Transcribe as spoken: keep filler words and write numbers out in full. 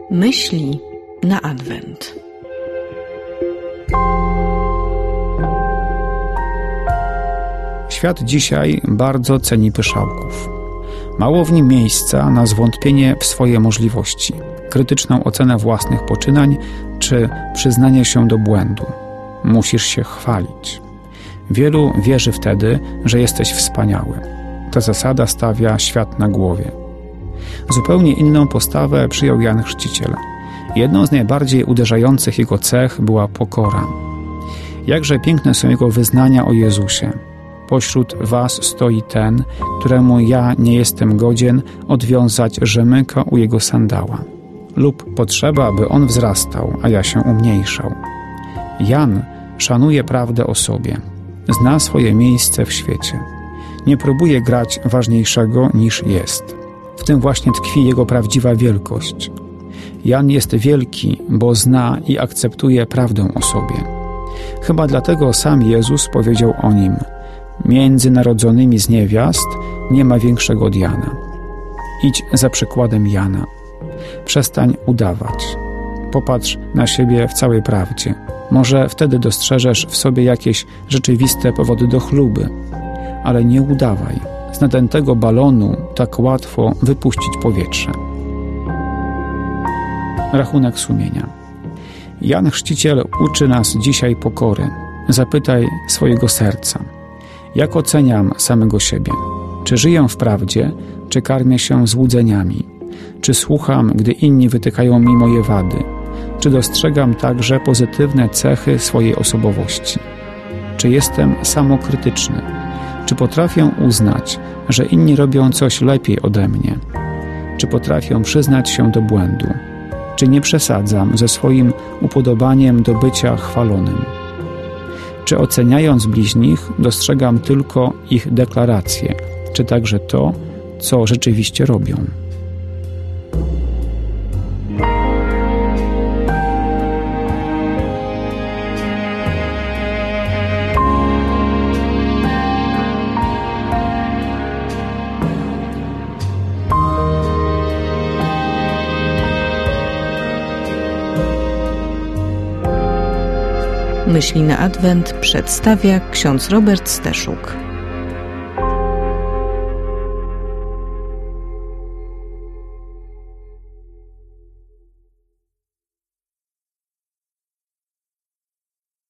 Myśli na Adwent. Świat dzisiaj bardzo ceni pyszałków. Mało w nim miejsca na zwątpienie w swoje możliwości, krytyczną ocenę własnych poczynań czy przyznanie się do błędu. Musisz się chwalić. Wielu wierzy wtedy, że jesteś wspaniały. Ta zasada stawia świat na głowie. Zupełnie inną postawę przyjął Jan Chrzciciel. Jedną z najbardziej uderzających jego cech była pokora. Jakże piękne są jego wyznania o Jezusie. Pośród was stoi ten, któremu ja nie jestem godzien odwiązać rzemyka u jego sandała. Lub potrzeba, by on wzrastał, a ja się umniejszał. Jan szanuje prawdę o sobie. Zna swoje miejsce w świecie. Nie próbuje grać ważniejszego niż jest. W tym właśnie tkwi jego prawdziwa wielkość. Jan jest wielki, bo zna i akceptuje prawdę o sobie. Chyba dlatego sam Jezus powiedział o nim: między narodzonymi z niewiast nie ma większego od Jana. Idź za przykładem Jana. Przestań udawać. Popatrz na siebie w całej prawdzie. Może wtedy dostrzeżesz w sobie jakieś rzeczywiste powody do chluby. Ale nie udawaj. Z nadętego balonu tak łatwo wypuścić powietrze. Rachunek sumienia. Jan Chrzciciel uczy nas dzisiaj pokory. Zapytaj swojego serca. Jak oceniam samego siebie? Czy żyję w prawdzie, czy karmię się złudzeniami? Czy słucham, gdy inni wytykają mi moje wady? Czy dostrzegam także pozytywne cechy swojej osobowości? Czy jestem samokrytyczny? Czy potrafię uznać, że inni robią coś lepiej ode mnie? Czy potrafię przyznać się do błędu? Czy nie przesadzam ze swoim upodobaniem do bycia chwalonym? Czy oceniając bliźnich dostrzegam tylko ich deklaracje, czy także to, co rzeczywiście robią? Myśli na Adwent przedstawia ksiądz Robert Steszuk.